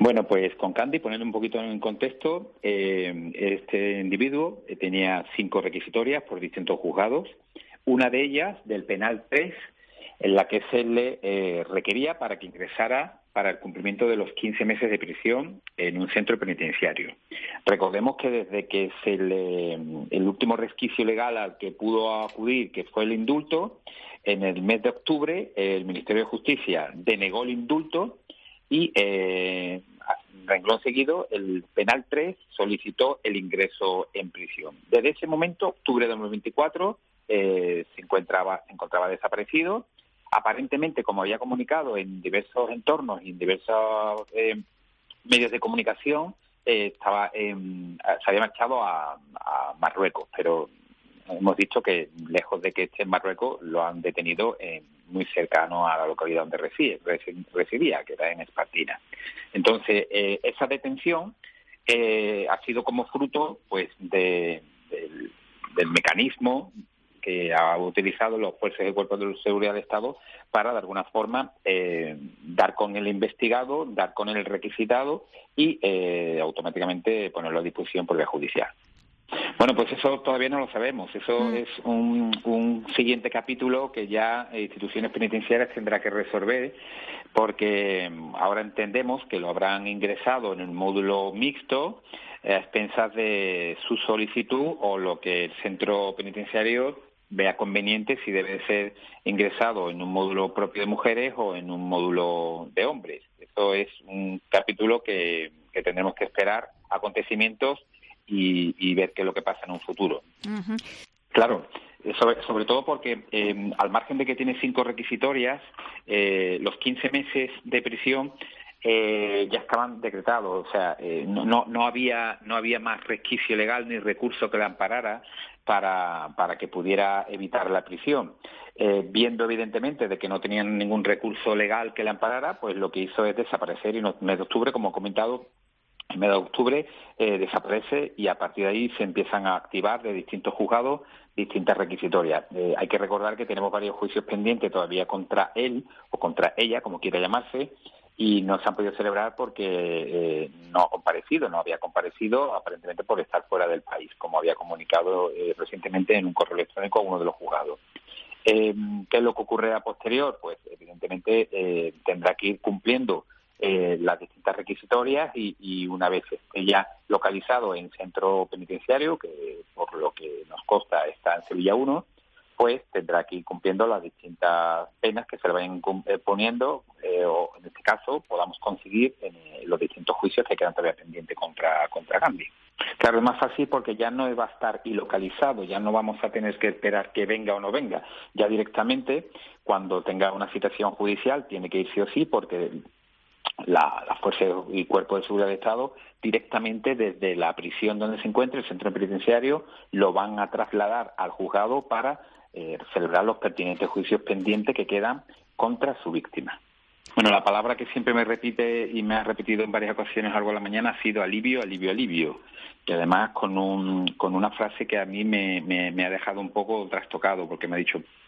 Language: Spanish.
Bueno, pues con Candy, poniendo un poquito en contexto, este individuo tenía 5 requisitorias por distintos juzgados. Una de ellas, del penal 3, en la que se le requería para que ingresara para el cumplimiento de los 15 meses de prisión en un centro penitenciario. Recordemos que desde que el último resquicio legal al que pudo acudir, que fue el indulto, en el mes de octubre el Ministerio de Justicia denegó el indulto y, renglón seguido, el penal 3 solicitó el ingreso en prisión. Desde ese momento, octubre de 2024, se encontraba desaparecido. Aparentemente, como había comunicado en diversos entornos y en diversos medios de comunicación, se había marchado a Marruecos, pero hemos dicho que lejos de que esté en Marruecos, lo han detenido muy cercano a la localidad donde residía, que era en Espartina. Entonces, esa detención ha sido como fruto pues del mecanismo que ha utilizado los fuerzas y cuerpos de seguridad del Estado para, de alguna forma, dar con el investigado, dar con el requisitado y automáticamente ponerlo a disposición por vía judicial. Bueno, pues eso todavía no lo sabemos. Eso es un siguiente capítulo que ya instituciones penitenciarias tendrá que resolver, porque ahora entendemos que lo habrán ingresado en un módulo mixto a expensas de su solicitud o lo que el centro penitenciario vea conveniente, si debe ser ingresado en un módulo propio de mujeres o en un módulo de hombres. Eso es un capítulo que tendremos que esperar acontecimientos y ver qué es lo que pasa en un futuro. Uh-huh. Claro, sobre todo porque al margen de que tiene 5 requisitorias, los 15 meses de prisión ya estaban decretados. O sea, no había más resquicio legal ni recurso que le amparara para que pudiera evitar la prisión. Viendo evidentemente de que no tenían ningún recurso legal que le amparara, pues lo que hizo es desaparecer, y en el mes de octubre, como he comentado, en mes de octubre desaparece, y a partir de ahí se empiezan a activar de distintos juzgados distintas requisitorias. Hay que recordar que tenemos varios juicios pendientes todavía contra él o contra ella, como quiera llamarse, y no se han podido celebrar porque no había comparecido aparentemente por estar fuera del país, como había comunicado recientemente en un correo electrónico a uno de los juzgados. ¿Qué es lo que ocurre a posterior? Pues evidentemente tendrá que ir cumpliendo las distintas requisitorias y una vez esté ya localizado en centro penitenciario, que por lo que nos consta está en Sevilla 1, pues tendrá que ir cumpliendo las distintas penas que se le vayan poniendo, o en este caso podamos conseguir en los distintos juicios que quedan todavía pendientes contra Gandhi. Claro, es más fácil porque ya no va a estar ilocalizado, ya no vamos a tener que esperar que venga o no venga. Ya directamente, cuando tenga una citación judicial, tiene que ir sí o sí, porque la Fuerza y Cuerpo de Seguridad del Estado, directamente desde la prisión donde se encuentre, el centro penitenciario, lo van a trasladar al juzgado para celebrar los pertinentes juicios pendientes que quedan contra su víctima. Bueno, la palabra que siempre me repite y me ha repetido en varias ocasiones algo a la mañana ha sido alivio, alivio, alivio. Y además con una frase que a mí me ha dejado un poco trastocado, porque me ha dicho,